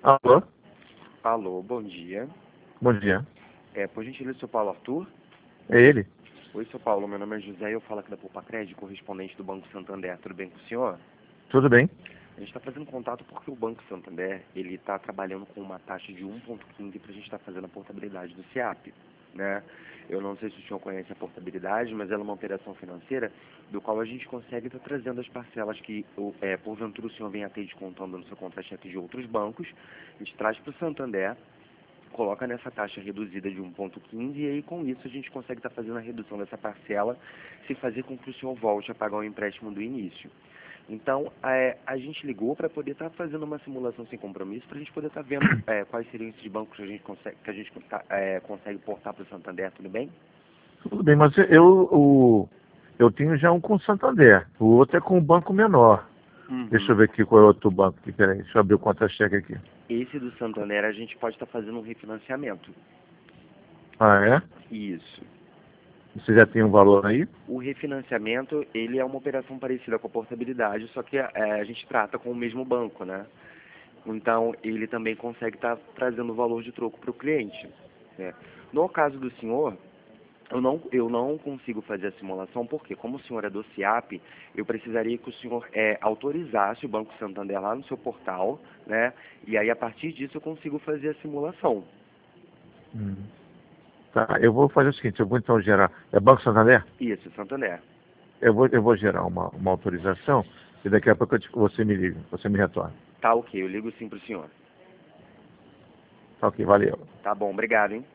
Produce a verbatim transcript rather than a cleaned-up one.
Alô? Alô, bom dia. Bom dia. É, por gentileza, seu Paulo Arthur? É ele? Oi, seu Paulo, meu nome é José e eu falo aqui da Poupa Crédito, correspondente do Banco Santander. Tudo bem com o senhor? Tudo bem? A gente está fazendo contato porque o Banco Santander, ele está trabalhando com uma taxa de um vírgula quinze para a gente estar tá fazendo a portabilidade do SIAP, né? Eu não sei se o senhor conhece a portabilidade, mas ela é uma operação financeira do qual a gente consegue estar tá trazendo as parcelas que, é, porventura, o senhor venha a ter descontando no seu contra-cheque de outros bancos. A gente traz para o Santander, coloca nessa taxa reduzida de um vírgula quinze e aí com isso a gente consegue estar tá fazendo a redução dessa parcela se fazer com que o senhor volte a pagar o empréstimo do início. Então, é, a gente ligou para poder estar tá fazendo uma simulação sem compromisso, para a gente poder estar tá vendo é, quais seriam esses bancos que a gente consegue, que a gente, tá, é, consegue portar para o Santander, tudo bem? Tudo bem, mas eu, o, eu tenho já um com o Santander. O outro é com um banco menor. Deixa eu Uhum. ver aqui qual é o outro banco aqui. Peraí, deixa eu abrir o contra-cheque aqui. Esse do Santander a gente pode estar tá fazendo um refinanciamento. Ah, é? Isso. Você já tem um valor aí? O refinanciamento, ele é uma operação parecida com a portabilidade, só que é, a gente trata com o mesmo banco, né? Então, ele também consegue estar trazendo valor de troco para o cliente, né? No caso do senhor, eu não, eu não consigo fazer a simulação, porque como o senhor é do SIAP, eu precisaria que o senhor é, autorizasse o Banco Santander lá no seu portal, né? E aí, a partir disso, eu consigo fazer a simulação. Hum. Tá, eu vou fazer o seguinte, eu vou então gerar... É Banco Santander? Isso, Santander. Eu vou, eu vou gerar uma, uma autorização e daqui a pouco eu te- você me liga, você me retorna. Tá ok, eu ligo sim para o senhor. Tá ok, valeu. Tá bom, obrigado, hein?